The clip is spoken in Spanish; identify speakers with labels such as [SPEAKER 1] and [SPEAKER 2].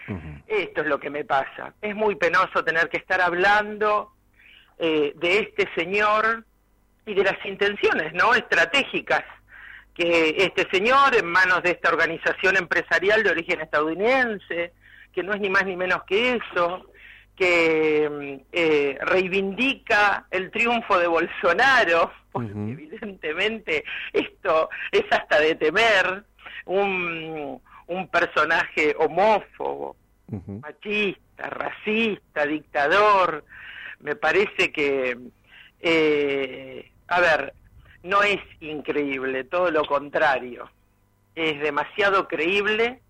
[SPEAKER 1] Uh-huh.
[SPEAKER 2] Esto es lo que me pasa. Es muy penoso tener que estar hablando de este señor y de las intenciones, ¿no?, estratégicas que este señor, en manos de esta organización empresarial de origen estadounidense, que no es ni más ni menos que eso, que reivindica el triunfo de Bolsonaro, porque evidentemente esto es hasta de temer, un personaje homófobo, machista, racista, dictador. Me parece que, no es increíble, todo lo contrario, es demasiado creíble